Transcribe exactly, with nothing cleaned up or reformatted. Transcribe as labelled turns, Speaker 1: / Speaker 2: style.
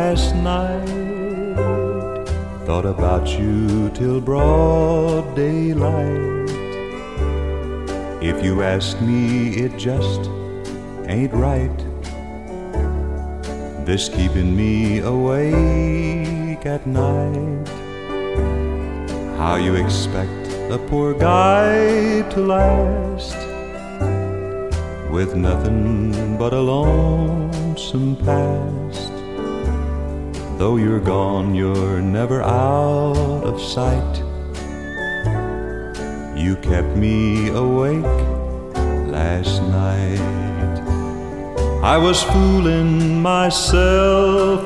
Speaker 1: last night. Thought about you till broad daylight. If you ask me, it just ain't right, this keeping me awake at night. How you expect a poor guy to last with nothing but a lonesome past? Though you're gone, you're never out of sight. You kept me awake last night. I was fooling myself